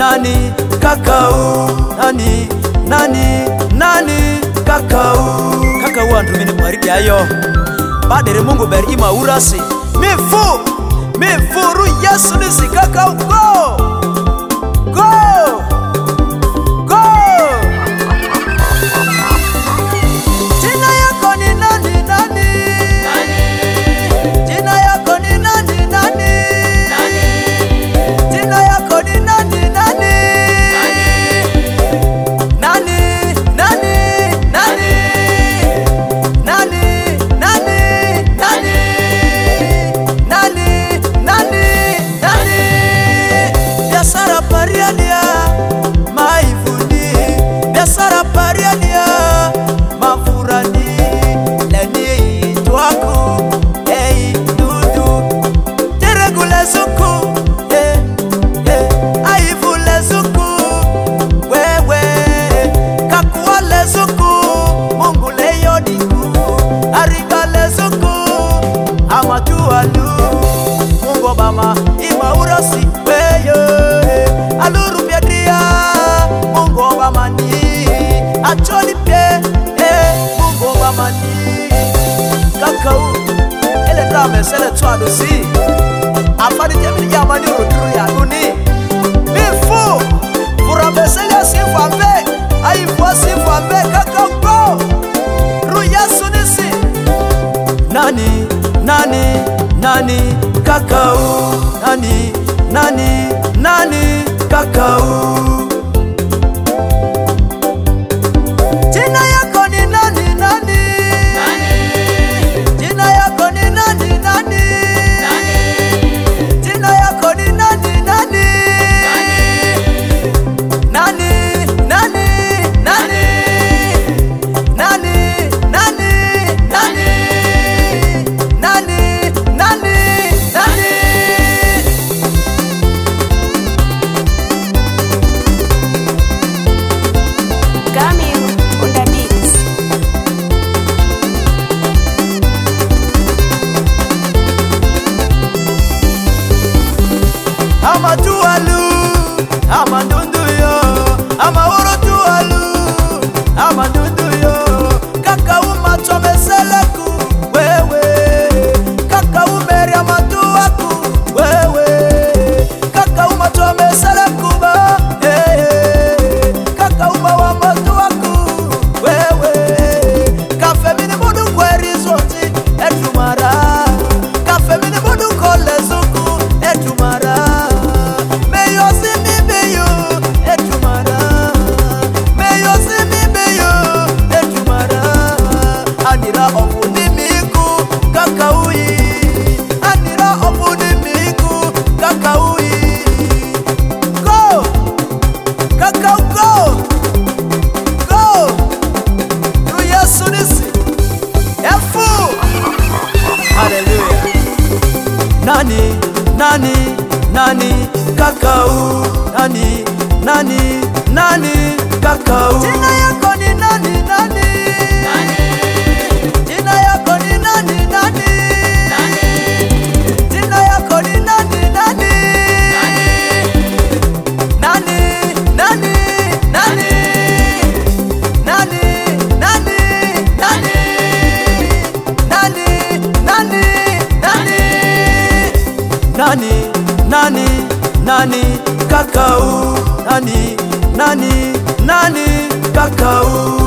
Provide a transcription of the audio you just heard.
nani kakau, nani kakau. Kakau andumini baridi ayo badere Mungu beri ima urasi mifuru Yesu nisi kakau go jina yako ni nani jina yako ni nani jina yako ni nani biasara pariania maivuni biasara pariania mafurani leni twaku dudu teregule zuku aivule zuku wewe kakuale zuku Mungu leyo diku arigale zuku amatualu Mungu Obama ima urasi aluru biadia Mungu Obama ni acholi pie Mungu Obama ni kakau ele drame sele twado si afari temili ya mani roduru ya duni mifu furabe sele sifu ambe aifu sifu ambe kakau go ru Yesu nisi nani kakau nani kakau. Jina yako ni nani jina yako ni nani jina yako ni nani ama tualu ama ndunduyo ama oro tualu ama ndunduyo kakau matomeseleku wewe kakau meri amatuaku wewe kakau matomeseleku ba kakau mawa matuaku wewe kafemini mudu kwerizoti etumara kafemini mudu kolezuku etumara nani kakau nani kakau. Jina yako ni nani jina yako ni nani jina yako ni nani nani kakau nani kakau.